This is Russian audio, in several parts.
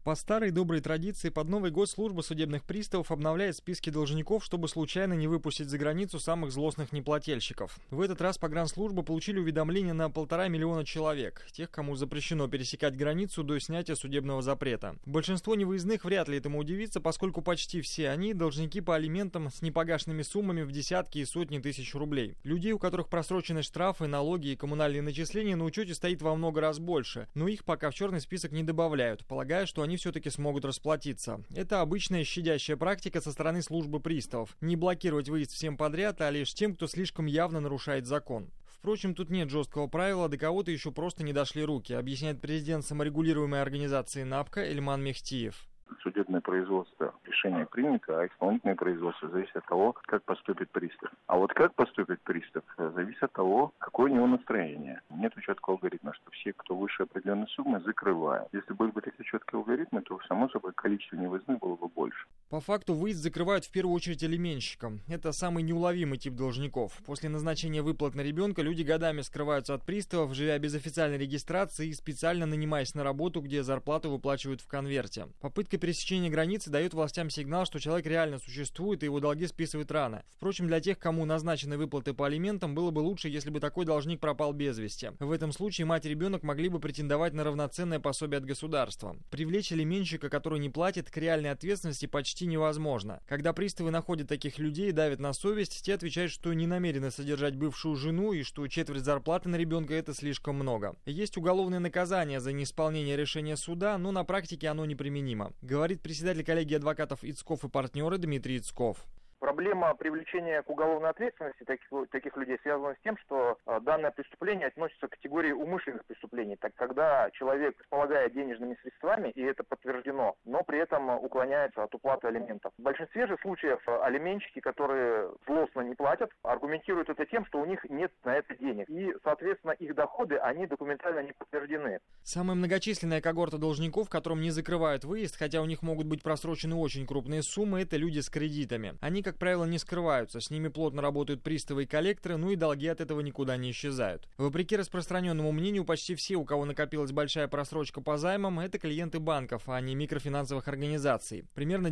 По старой доброй традиции, под Новый год служба судебных приставов обновляет списки должников, чтобы случайно не выпустить за границу самых злостных неплательщиков. В этот раз погранслужба получили уведомления на 1,5 миллиона человек, тех, кому запрещено пересекать границу до снятия судебного запрета. Большинство невыездных вряд ли этому удивится, поскольку почти все они должники по алиментам с непогашенными суммами в десятки и сотни тысяч рублей. Людей, у которых просрочены штрафы, налоги и коммунальные начисления, на учете стоит во много раз больше, но их пока в черный список не добавляют, полагая, что они все-таки смогут расплатиться. Это обычная щадящая практика со стороны службы приставов. Не блокировать выезд всем подряд, а лишь тем, кто слишком явно нарушает закон. Впрочем, тут нет жесткого правила, до кого-то еще просто не дошли руки, объясняет президент саморегулируемой организации НАПКО Эльман Мехтиев. Судебное производство, решение принято, а исполнительное производство зависит от того, как поступит пристав. А вот как поступит пристав, зависит от того, какое у него настроение. Нет четкого алгоритма, что все, кто выше определенной суммы, закрывают. Если были бы такие четкие алгоритмы, то, само собой, количество невыездных было бы больше. По факту выезд закрывают в первую очередь алименщикам. Это самый неуловимый тип должников. После назначения выплат на ребенка люди годами скрываются от приставов, живя без официальной регистрации и специально нанимаясь на работу, где зарплату выплачивают в конверте. Попытка пересечения границы дает властям сигнал, что человек реально существует и его долги списывают рано. Впрочем, для тех, кому назначены выплаты по алиментам, было бы лучше, если бы такой должник пропал без вести. В этом случае мать и ребенок могли бы претендовать на равноценное пособие от государства. Привлечь алименщика, который не платит, к реальной ответственности почти невозможно. Когда приставы находят таких людей и давят на совесть, те отвечают, что не намерены содержать бывшую жену и что четверть зарплаты на ребенка — это слишком много. Есть уголовное наказание за неисполнение решения суда, но на практике оно неприменимо, говорит председатель коллегии адвокатов Ицков и партнеры Дмитрий Ицков. Проблема привлечения к уголовной ответственности таких людей связана с тем, что данное преступление относится к категории умышленных преступлений, так когда человек располагает денежными средствами, и это подтверждено, но при этом уклоняется от уплаты алиментов. В большинстве же случаев алименщики, которые злостно не платят, аргументируют это тем, что у них нет на это денег, и, соответственно, их доходы, они документально не подтверждены. Самая многочисленная когорта должников, которым не закрывают выезд, хотя у них могут быть просрочены очень крупные суммы, это люди с кредитами. Они, как правило, не скрываются, с ними плотно работают приставы и коллекторы, ну и долги от этого никуда не исчезают. Вопреки распространенному мнению, почти все, у кого накопилась большая просрочка по займам, это клиенты банков, а не микрофинансовых организаций. Примерно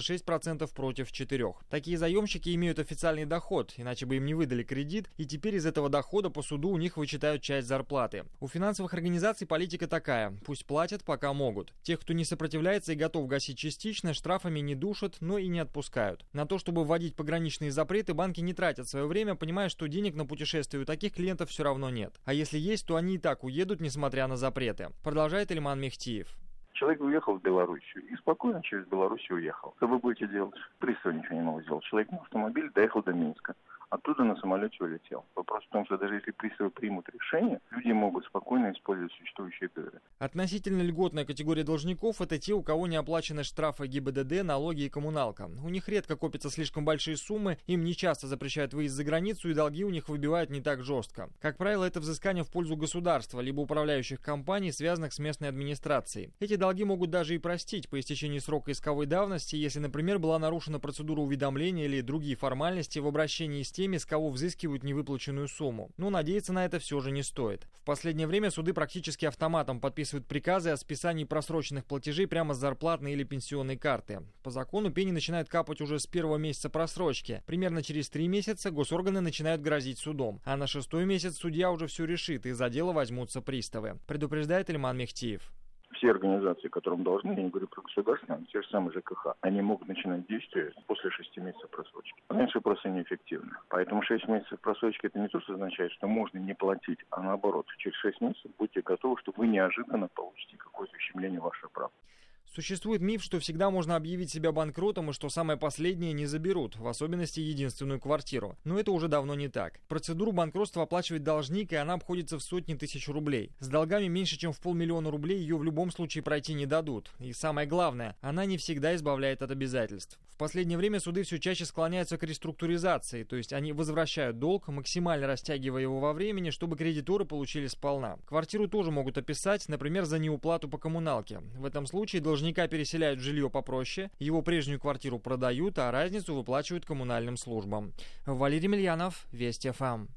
96% против 4%. Такие заемщики имеют официальный доход, иначе бы им не выдали кредит, и теперь из этого дохода по суду у них вычитают часть зарплаты. У финансовых организаций политика такая: пусть платят, пока могут. Тех, кто не сопротивляется и готов гасить частично, штрафами не душат, но и не отпускают. На то, чтобы вводить пограничные запреты, банки не тратят свое время, понимая, что денег на путешествие у таких клиентов все равно нет. А если есть, то они и так уедут, несмотря на запреты. Продолжает Эльман Мехтиев. Человек уехал в Белоруссию и спокойно через Белоруссию уехал. Что вы будете делать? Пристав ничего не мог сделать. Человек на автомобиле доехал до Минска. Оттуда на самолете улетел. Вопрос в том, что даже если приставы примут решение, люди могут спокойно использовать существующие дыры. Относительно льготная категория должников — это те, у кого не оплачены штрафы ГИБДД, налоги и коммуналка. У них редко копятся слишком большие суммы, им не часто запрещают выезд за границу, и долги у них выбивают не так жестко. Как правило, это взыскание в пользу государства, либо управляющих компаний, связанных с местной администрацией. Эти долги могут даже и простить по истечении срока исковой давности, если, например, была нарушена процедура уведомления или другие формальности в обращении с теми, с кого взыскивают невыплаченную сумму. Но надеяться на это все же не стоит. В последнее время суды практически автоматом подписывают приказы о списании просроченных платежей прямо с зарплатной или пенсионной карты. По закону пени начинают капать уже с первого месяца просрочки. Примерно через 3 месяца госорганы начинают грозить судом. А на 6-й месяц судья уже все решит, и за дело возьмутся приставы. Предупреждает Эльман Мехтиев. Все организации, которым должны, я не говорю про государственные, те же самые ЖКХ, они могут начинать действие после 6 месяцев просрочки. Раньше просто неэффективно. Поэтому 6 месяцев просрочки — это не то, что означает, что можно не платить, а наоборот, через 6 месяцев будьте готовы, что вы неожиданно получите какое-то ущемление ваших прав. Существует миф, что всегда можно объявить себя банкротом и что самое последнее не заберут, в особенности единственную квартиру. Но это уже давно не так. Процедуру банкротства оплачивает должник, и она обходится в сотни тысяч рублей. С долгами меньше, чем в 500 000 рублей ее в любом случае пройти не дадут. И самое главное, она не всегда избавляет от обязательств. В последнее время суды все чаще склоняются к реструктуризации, то есть они возвращают долг, максимально растягивая его во времени, чтобы кредиторы получили сполна. Квартиру тоже могут описать, например, за неуплату по коммуналке. В этом случае должника переселяют в жилье попроще, его прежнюю квартиру продают, а разницу выплачивают коммунальным службам. Валерий Мильянов, Вести ФМ.